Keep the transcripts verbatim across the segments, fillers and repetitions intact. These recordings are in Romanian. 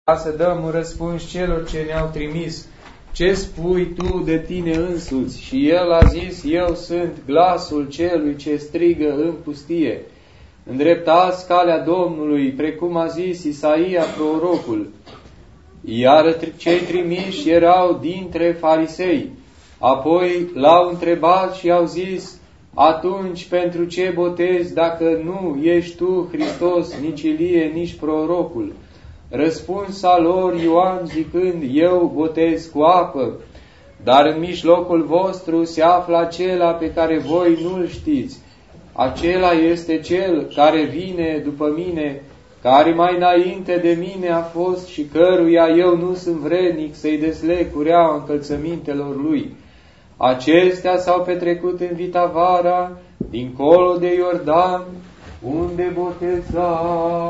ca să dăm un răspuns celor ce ne-au trimis. Ce spui tu de tine însuți? Și el a zis, eu sunt glasul celui ce strigă în pustie. Îndreptați calea Domnului, precum a zis Isaia prorocul. Iar cei trimiși erau dintre farisei. Apoi l-au întrebat și au zis, atunci pentru ce botezi dacă nu ești tu Hristos, nici Ilie, nici prorocul? Răspunsa lor Ioan zicând, eu botez cu apă, dar în mijlocul vostru se află acela pe care voi nu-l știți. Acela este cel care vine după mine, care mai înainte de mine a fost și căruia eu nu sunt vrednic să-i deslec cureaua încălțămintelor lui. Acestea s-au petrecut în Vitavara, dincolo de Iordan, unde boteza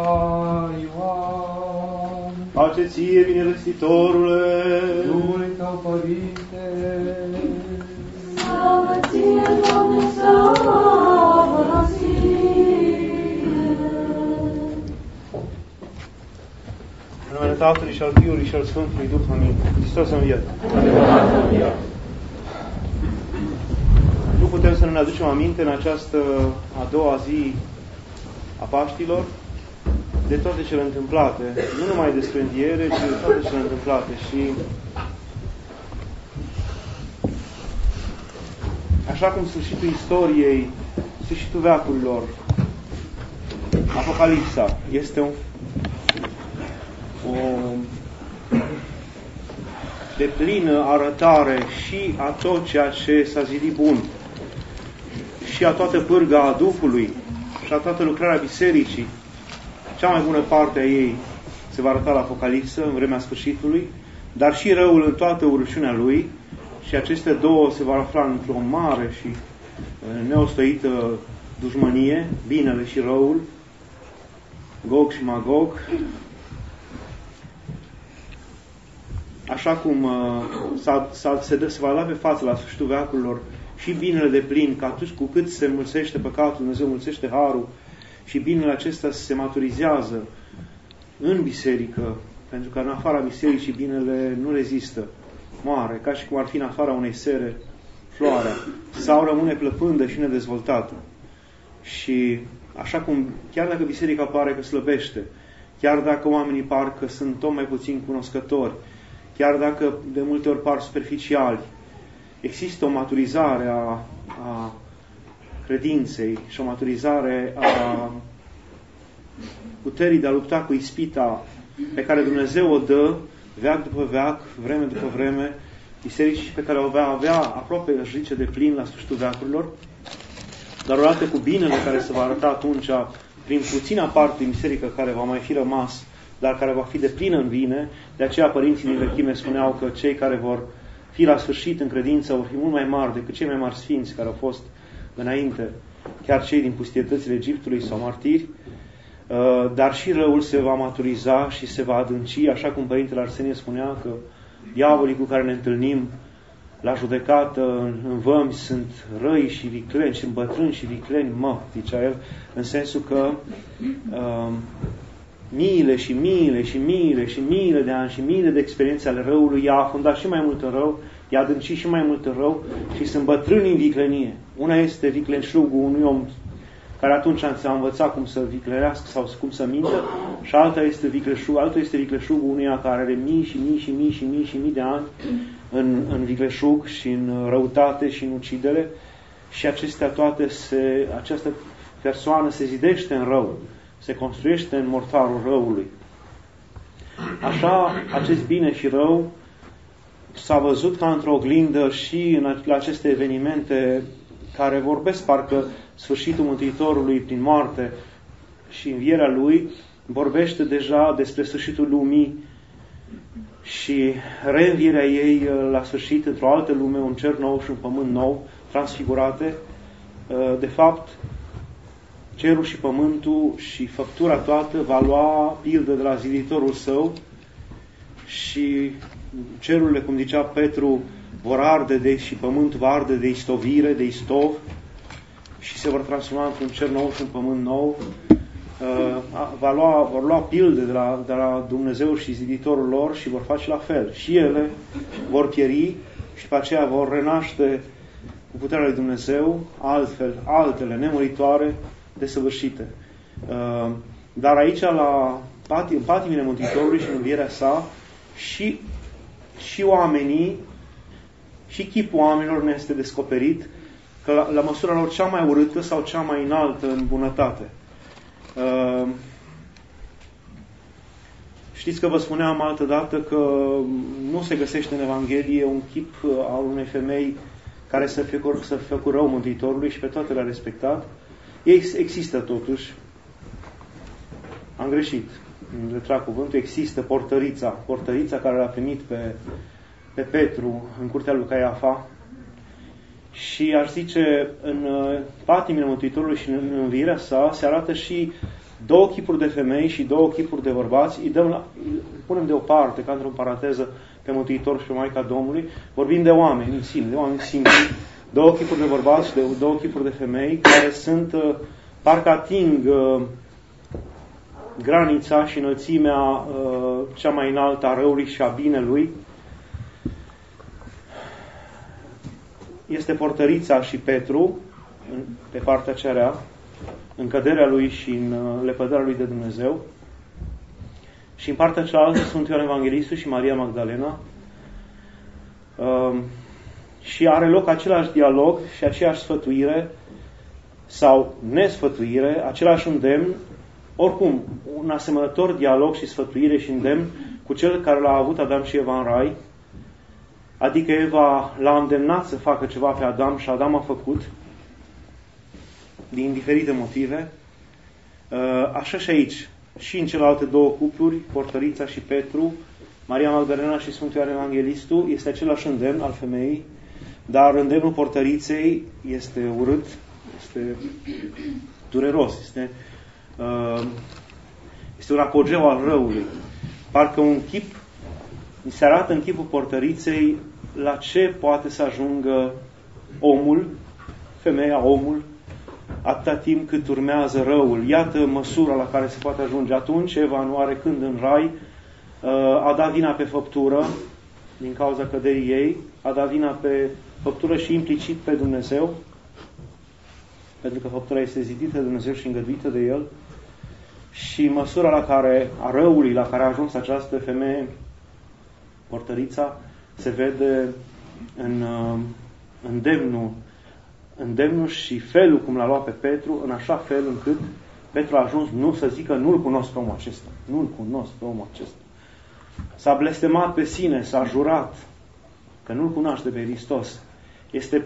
Ioan. Pace ție, binevestitorule, Dumnezeu tău, Părinte. Slavă ție, Doamne, slavă în numele Tatălui și al Fiului și al Sfântului Duh, amin. Hristos a înviat. Nu putem să ne aducem aminte în această a doua zi a Paștilor de toate cele întâmplate, nu numai despre înviere, ci de toate cele întâmplate. Și așa cum sfârșitul istoriei, sfârșitul veacurilor, Apocalipsa este un, o deplină arătare și a tot ceea ce s-a zidit bun, și a toată pârga a Duhului, și a toată lucrarea Bisericii. Cea mai bună parte a ei se va arăta la Apocalipsă, în vremea sfârșitului, dar și răul în toată urăciunea lui, și aceste două se vor afla într-o mare și neostoită dușmănie, binele și răul, Gog și Magog. Așa cum uh, s-a, s-a, se, se va da pe față la sfârșitul veacurilor și binele de plin, că atunci cu cât se mulțește păcatul, Dumnezeu mulțește harul, și binele acesta se maturizează în biserică, pentru că în afara bisericii binele nu rezistă, moare, ca și cum ar fi în afara unei sere floarea, sau rămâne plăpândă și nedezvoltată. Și așa cum, chiar dacă biserica pare că slăbește, chiar dacă oamenii par că sunt tot mai puțin cunoscători, chiar dacă de multe ori par superficiali, există o maturizare a, a credinței și o maturizare a puterii de a lupta cu ispita pe care Dumnezeu o dă veac după veac, vreme după vreme, bisericii pe care o va avea aproape rice de plin la sfârșitul veacurilor, dar odată cu binele care se va arăta atunci prin puțina parte din biserică care va mai fi rămas, dar care va fi de plină în bine. De aceea părinții din vechime spuneau că cei care vor fi la sfârșit în credință vor fi mult mai mari decât cei mai mari sfinți care au fost înainte, chiar cei din pustietățile Egiptului sau martiri. Dar și răul se va maturiza și se va adânci, așa cum Părintele Arsenie spunea că diavolii cu care ne întâlnim la judecată în vămi sunt răi și vicleni, sunt bătrâni și vicleni, mă, zicea el, în sensul că uh, miile și miile și miile și miile de ani și miile de experiențe ale răului i-a afundat și mai mult în rău, i-a adâncit și mai mult în rău și sunt bătrâni în viclenie. Una este vicleșugul unui om care atunci a învățat cum să viclerească sau cum să mintă, și alta este vicleșug, altul este vicleșugul unuia care are mii și mii și mii și mii și mii de ani în, în vicleșug și în răutate și în ucidere, și acestea toate se, această persoană se zidește în rău, se construiește în mortarul răului. Așa, acest bine și rău s-a văzut ca într-o oglindă și în, la aceste evenimente care vorbesc parcă sfârșitul Mântuitorului prin moarte și învierea Lui, vorbește deja despre sfârșitul lumii și reînvierea ei la sfârșit într-o altă lume, un cer nou și un pământ nou, transfigurate. De fapt, cerul și pământul și făptura toată va lua pildă de la ziditorul său, și cerurile, cum zicea Petru, vor arde de, și pământul va arde de istovire, de istov, și se vor transforma într-un cer nou și un pământ nou. va lua, vor lua pilde de la, de la Dumnezeu și ziditorul lor și vor face la fel. Și ele vor pieri și pe aceea vor renaște cu puterea lui Dumnezeu, altfel, altele nemuritoare, desăvârșite. Dar aici, la pati, în patimile Mântuitorului și în învierea sa, și, și oamenii, și chipul oamenilor ne este descoperit că la, la măsura lor cea mai urâtă sau cea mai înaltă în bunătate. Uh, știți că vă spuneam altădată că nu se găsește în Evanghelie un chip al unei femei care să fie, să fie cu rău Mântuitorului și pe toate le-a respectat. Ei există totuși. Am greșit. Le trag cuvântul. Există portărița. Portărița care l-a primit pe, pe Petru în curtea lui Caiafa. Și aș zice, în patimile Mântuitorului și în învierea sa se arată și două chipuri de femei și două chipuri de bărbați. Îi, dăm la, îi punem deoparte, ca într-o paranteză, pe Mântuitor și pe Maica Domnului. Vorbim de oameni în sine, de oameni simpli. Două chipuri de bărbați și de două chipuri de femei care sunt, parcă ating uh, granița și înălțimea uh, cea mai înaltă a răului și a binelui. Este portărița și Petru, pe partea cerea, în căderea lui și în lepădarea lui de Dumnezeu. Și în partea cealaltă sunt Ioan Evanghelistul și Maria Magdalena. Și are loc același dialog și aceeași sfătuire sau nesfătuire, același îndemn, oricum, un asemănător dialog și sfătuire și îndemn cu cel care l-a avut Adam și Eva în Rai. Adică Eva l-a îndemnat să facă ceva pe Adam și Adam a făcut, din diferite motive. Așa și aici, și în celelalte două cupluri, portărița și Petru, Maria Magdalena și Sfântul Ioan Evanghelistul, este același îndemn al femeii, dar îndemnul portăriței este urât, este dureros, este, este un apogeu al răului. Parcă un chip, mi se arată în chipul portăriței la ce poate să ajungă omul, femeia, omul, atâta timp cât urmează răul. Iată măsura la care se poate ajunge. Atunci Eva, nu are când în rai, a dat vina pe făptură, din cauza căderii ei, a dat vina pe făptură și implicit pe Dumnezeu, pentru că făptura este zidită de Dumnezeu și îngăduită de El. Și măsura la care, a răului la care a ajuns această femeie, portărița, se vede în îndemnul, îndemnul și felul cum l-a luat pe Petru, în așa fel încât Petru a ajuns nu să zică nu-l cunosc pe omul acesta. Nu-l cunosc pe omul acesta. S-a blestemat pe sine, s-a jurat că nu-l cunoaște pe Hristos. Este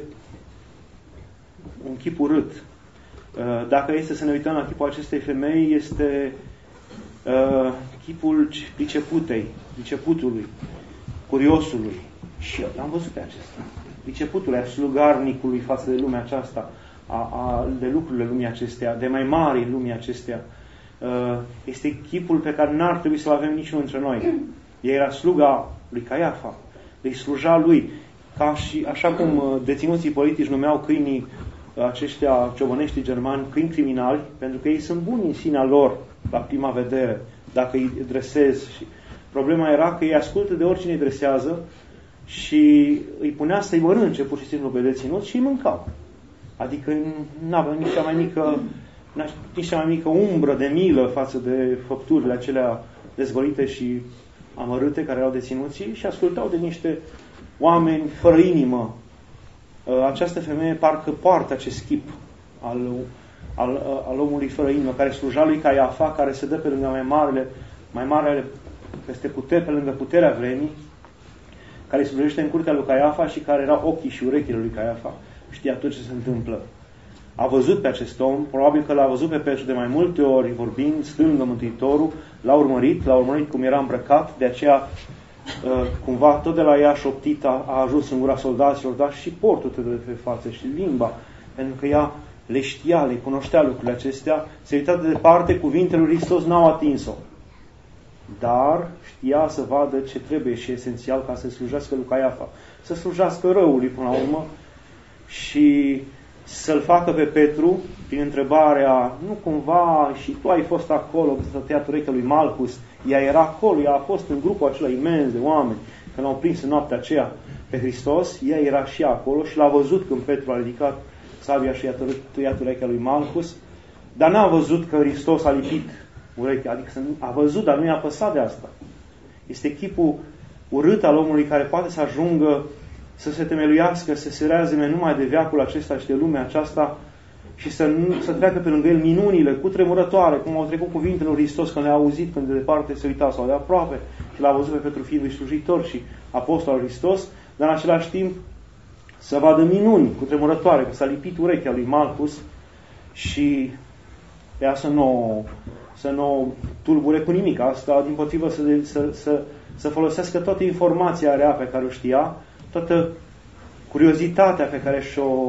un chip urât. Dacă este să ne uităm la chipul acestei femei, este uh, chipul priceputei, priceputului, curiosului. Și eu l-am văzut pe acesta. Priceputului, a slugarnicului față de lumea aceasta, a, a, de lucrurile lumii acestea, de mai mari lumii acestea. Uh, este chipul pe care n-ar trebui să-l avem niciunul dintre noi. Ea era sluga lui Caiafa, îi sluja lui. Ca și, așa cum deținuții politici numeau câinii aceștia ciobănești germani câini criminali, pentru că ei sunt buni în sinea lor, la prima vedere, dacă îi dresezi. Și problema era că ei ascultă de oricine îi dresează și îi punea să-i mănânce pur și simplu pe deținuți și îi mâncau. Adică nu avea nici cea mai mică, nici cea mai mică umbră de milă față de făpturile acelea dezvăluite și amărâte care erau deținuții și ascultau de niște oameni fără inimă. Această femeie parcă poartă acest chip al, al, al omului fără inimă, care sluja lui Caiafa, care se dă pe lângă mai marele, mai marele peste putere, pe lângă puterea vremii, care slujește în curtea lui Caiafa și care era ochii și urechile lui Caiafa. Știa tot ce se întâmplă. A văzut pe acest om, probabil că l-a văzut pe Petru de mai multe ori vorbind, stând lângă Mântuitorul, l-a urmărit, l-a urmărit cum era îmbrăcat, de aceea cumva tot de la ea șoptita a ajuns în gura soldaților, dar și portul de pe față și limba, pentru că ea le știa, le cunoștea lucrurile acestea, se uita de departe, cuvintele lui Hristos n-au atins-o. Dar știa să vadă ce trebuie și esențial ca să slujească lui Caiafa, să slujească răului până la urmă și să-l facă pe Petru prin întrebarea, nu cumva și tu ai fost acolo, când s-a tăiat urechea lui Malchus, ea era acolo, ea a fost în grupul acela imens de oameni, când l-au prins în noaptea aceea pe Hristos, ea era și acolo și l-a văzut când Petru a ridicat sabia și i-a tăiat urechea lui Malchus, dar n-a văzut că Hristos a lipit urechea, adică a văzut, dar nu i-a păsat de asta. Este chipul urât al omului care poate să ajungă să se temeluiască, să se reazime numai de veacul acesta și de lumea aceasta și să, nu, să treacă pe lângă el minunile cutremurătoare, cum au trecut cuvintele lui Hristos când le-a auzit, când de departe se uita sau de aproape și l-a văzut pe Petru fiind slujitor și apostol al Hristos, dar în același timp să vadă minuni cutremurătoare, că s-a lipit urechea lui Malchus și ea să nu, să nu tulbure cu nimic. Asta, dimpotrivă, să, să, să, să folosească toată informația rea pe care o știa, toată curiozitatea pe care și-o,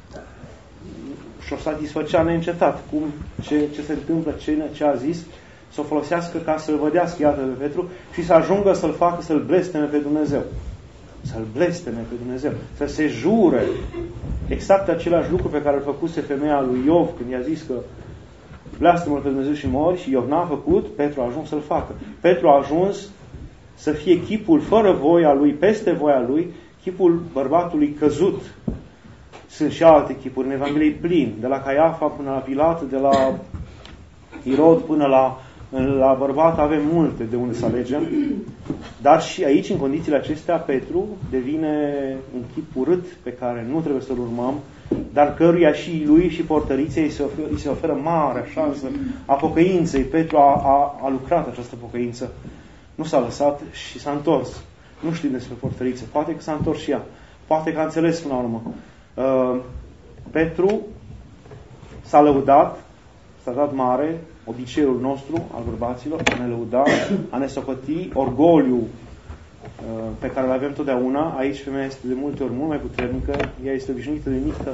și-o satisfăcea neîncetat, cum, ce, ce se întâmplă, ce, ce a zis, să o folosească ca să-l vădească, iată, pe Petru și să ajungă să-l facă, să-l blesteme pe Dumnezeu. Să-l blesteme pe Dumnezeu. Să se jure exact același lucru pe care îl făcuse femeia lui Iov când i-a zis că blestemă-l pe Dumnezeu și mori, și Iov n-a făcut, Petru a ajuns să-l facă. Petru a ajuns să fie chipul fără voia lui, peste voia lui, chipul bărbatului căzut. Sunt și alte chipuri în Evanghelie plin, de la Caiafa până la Pilat, de la Irod până la, la bărbat, avem multe de unde să alegem. Dar și aici, în condițiile acestea, Petru devine un chip urât pe care nu trebuie să-l urmăm, dar căruia și lui și portăriței îi se oferă, îi se oferă mare șansă a pocăinței. Petru a, a, a lucrat această pocăință. Nu s-a lăsat și s-a întors. Nu știm despre portăriță. Poate că s-a întors și ea. Poate că a înțeles până la urmă. Uh, Petru s-a lăudat, s-a dat mare, obiceiul nostru al bărbaților, a ne lăuda, a ne socoti, orgoliu uh, pe care îl avem totdeauna. Aici femeia este de multe ori mult mai puternică, ea este obișnuită de mică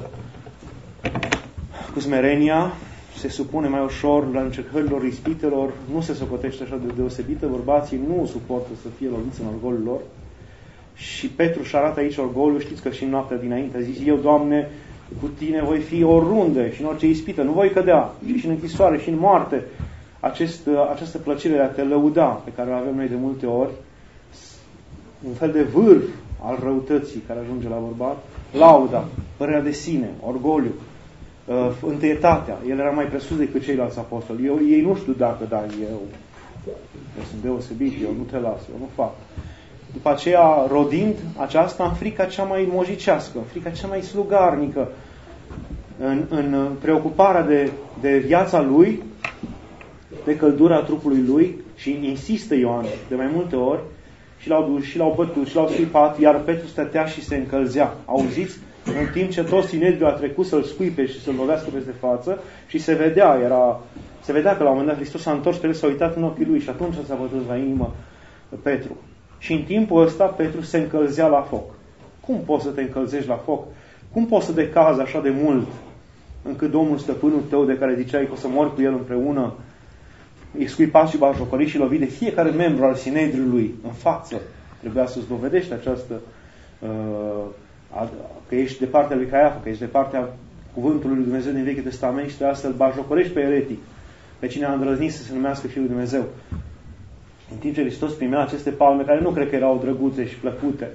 cu smerenia, se supune mai ușor la încercărilor, ispitelor, nu se socotește așa de deosebită, bărbații nu suportă să fie loviți în orgoliul lor. Și Petru își arată aici orgoliu, știți că și în noaptea dinainte a zis, eu, Doamne, cu tine voi fi oriunde și în orice ispită, nu voi cădea, și, și în închisoare, și în moarte. Acest, această plăcere de a te lăuda, pe care o avem noi de multe ori, un fel de vârf al răutății care ajunge la bărbat, lauda, părerea de sine, orgoliu, uh, întâietatea. El era mai presus decât ceilalți apostoli. Eu, ei nu știu dacă, dar eu, eu sunt deosebit, eu nu te las, eu nu fac. După aceea, rodind aceasta în frica cea mai mojicească, în frica cea mai slugarnică, în, în preocuparea de, de viața lui, de căldura trupului lui, și insistă Ioan de mai multe ori, și l-au dus, și l-au bătut, și l-au scuipat, iar Petru stătea și se încălzea. Auziți? În timp ce tot Sinedriul a trecut să-l scuipe și să-l lovească peste față, și se vedea, era, se vedea că la un moment dat Hristos s-a întors pe el, s-a uitat în ochii lui și atunci s-a bătut la inimă Petru. Și în timpul ăsta Petru se încălzea la foc. Cum poți să te încălzești la foc? Cum poți să decazi așa de mult încât Domnul stăpânul tău, de care ziceai că o să mori cu el împreună, e scuipat și batjocorit și lovit de fiecare membru al Sinedriului în față? Trebuia să-ți dovedești această uh, că ești de partea lui Caiafa, că ești de partea cuvântului lui Dumnezeu din Vechiul Testament și trebuia să-l batjocorești pe eretic, pe cine a îndrăznit să se numească Fiul lui Dumnezeu. În timp ce Hristos primea aceste palme, care nu cred că erau drăguțe și plăcute,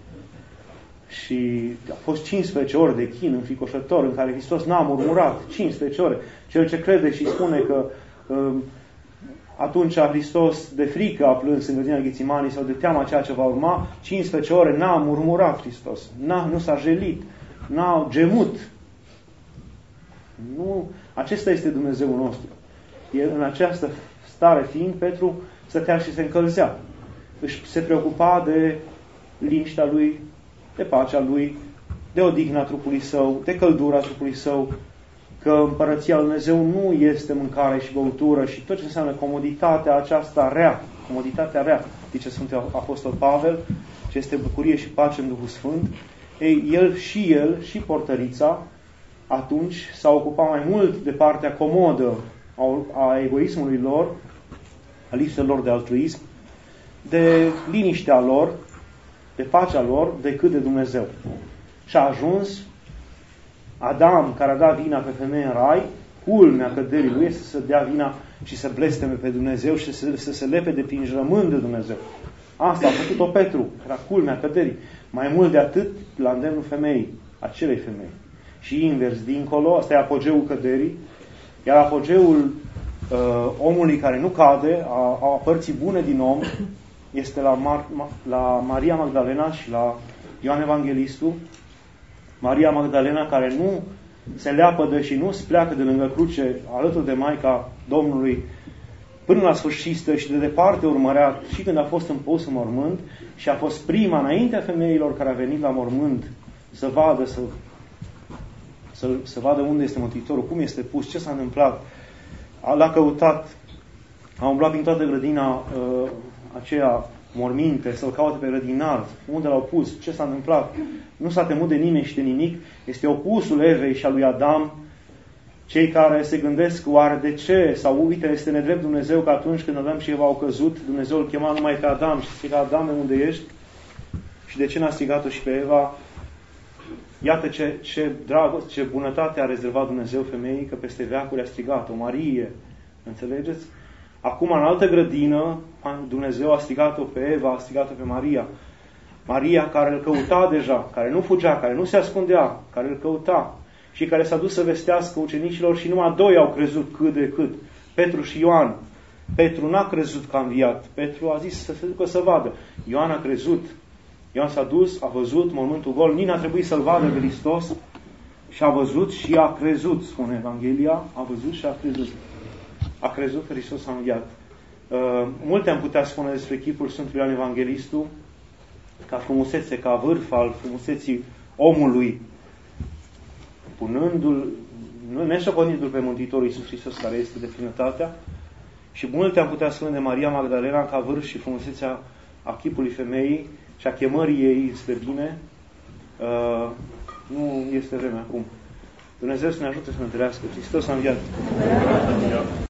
și a fost cincisprezece ore de chin înfricoșător, în care Hristos n-a murmurat, cincisprezece ore. Cel ce crede și spune că um, atunci Hristos de frică a plâns în grădina Ghețimanii sau de teama ceea ce va urma, cincisprezece ore n-a murmurat Hristos, n-a, nu s-a jelit, n-a gemut. Nu, acesta este Dumnezeul nostru. El, în această stare fiind, Petru stătea și se încălzea. Își se preocupa de liniștea lui, de pacea lui, de odihna trupului său, de căldura trupului său, că împărăția lui Dumnezeu nu este mâncare și băutură și tot ce înseamnă comoditatea aceasta rea, comoditatea rea, zice Sfântul Apostol Pavel, ce este bucurie și pace în Duhul Sfânt. Ei, el și el și portărița atunci s-au ocupat mai mult de partea comodă a egoismului lor, a lipselor de altruism, de liniștea lor, de pacea lor, decât de Dumnezeu. Și a ajuns Adam, care a dat vina pe femeie în rai, culmea căderii lui este să dea vina și să blesteme pe Dumnezeu și să, să se lepede prin jurământ de Dumnezeu. Asta a făcut-o Petru, era culmea căderii. Mai mult de atât, la îndemnul femeii, acelei femei. Și invers, dincolo, asta e apogeul căderii, iar apogeul uh, omului care nu cade, a, a părții bune din om, este la, Mar- la Maria Magdalena și la Ioan Evanghelistul. Maria Magdalena care nu se leapădă și nu se pleacă de lângă cruce alături de Maica Domnului până la sfârșit și de departe urmărea și când a fost împus în mormânt și a fost prima înaintea femeilor care a venit la mormânt să vadă, să, să, să vadă unde este Mântuitorul, cum este pus, ce s-a întâmplat. L-a căutat, a umblat prin toată grădina uh, aceea morminte, să-l caute pe grădinar, unde l-au pus, ce s-a întâmplat. Nu s-a temut de nimeni și de nimic. Este opusul Evei și a lui Adam. Cei care se gândesc oare de ce, sau uite, este nedrept Dumnezeu că atunci când Adam și Eva au căzut, Dumnezeu îl chema numai pe Adam și striga: Adame, unde ești? Și de ce n-a strigat-o și pe Eva? Iată ce, ce dragoste, ce bunătate a rezervat Dumnezeu femeii, că peste veacuri a strigat-o, Marie. Înțelegeți? Acum, în altă grădină, Dumnezeu a strigat-o pe Eva, a strigat-o pe Maria. Maria care îl căuta deja, care nu fugea, care nu se ascundea, care îl căuta și care s-a dus să vestească ucenicilor și numai doi au crezut cât de cât, Petru și Ioan. Petru n-a crezut că a înviat. Petru a zis să se ducă să vadă. Ioan a crezut. Ioan s-a dus, a văzut mormântul gol, nici n-a trebuit să-l vadă pe Hristos și a văzut și a crezut, spune Evanghelia, a văzut și a crezut. A crezut că Hristos a înviat. Uh, multe am putea spune despre chipul Sfântului Ioan Evanghelistul, ca frumusețe, ca vârf al frumuseții omului, punându-l, nesoconindu-l pe Mântuitorul Iisus Hristos, care este de plinătatea, și multe am putea spune de Maria Magdalena ca vârf și frumusețea a chipului femeii și a chemării ei spre bine. Uh, nu este vremea acum. Dumnezeu să ne ajute să ne întâlnească. Hristos a înviat.